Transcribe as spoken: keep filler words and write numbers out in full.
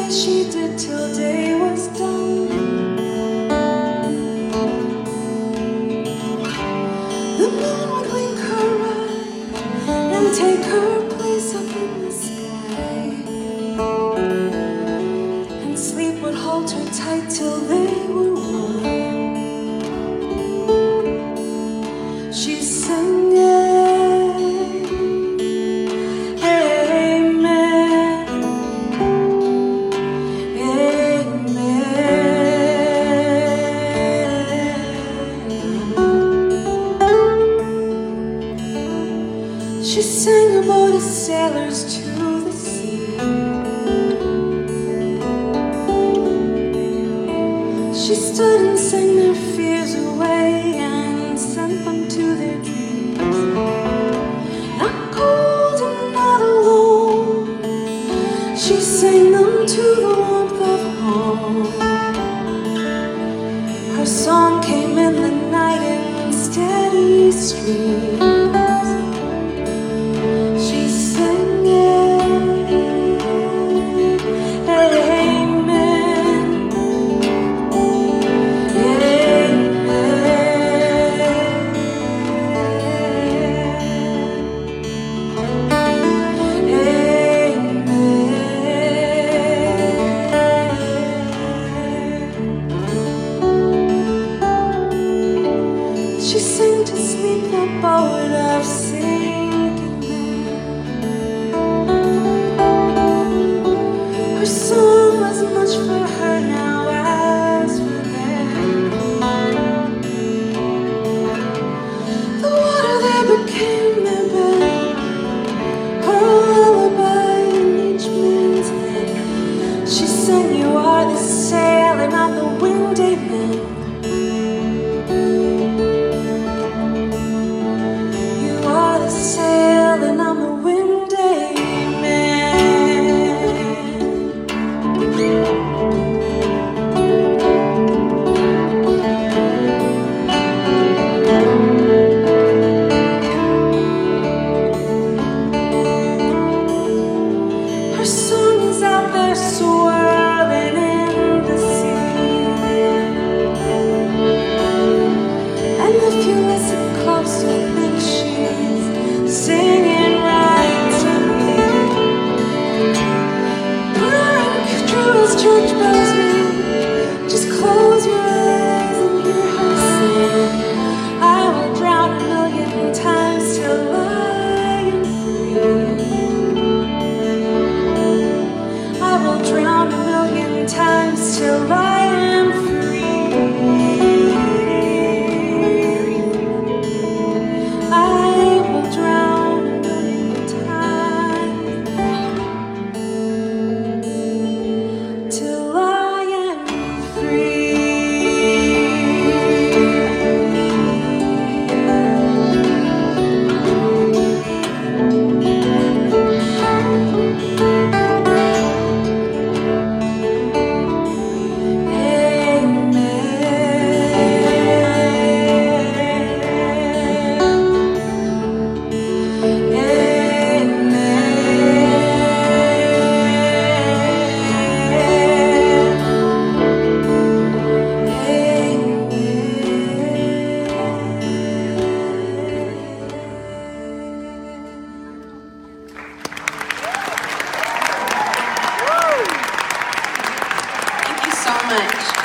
she did till day was done. The moon would wink her eye and take her place up in the sky, and sleep would hold her tight till they were one. She sang She sang about the sailors to the sea. She stood and sang their fears away and sent them to their dreams. Not cold and not alone, she sang them to the warmth of home. Her song came in the night in steady streams. She sang to sleep the boat of sinking men. Her song was much for her now as for them. The water there became their bed, her lullaby in each man's head. She sang, you are the sail and I'm the wind, amen. Sail and I'm the wind, amen. Her song is out there swirling in the sea, and if you listen close you'll think she's singing right to me. Purring through his church bells ring. Just close your eyes and hear her sing. I will drown a million times till I am free. I will drown a million times till I am free. I will drown a million times till I am free. Thank you so much.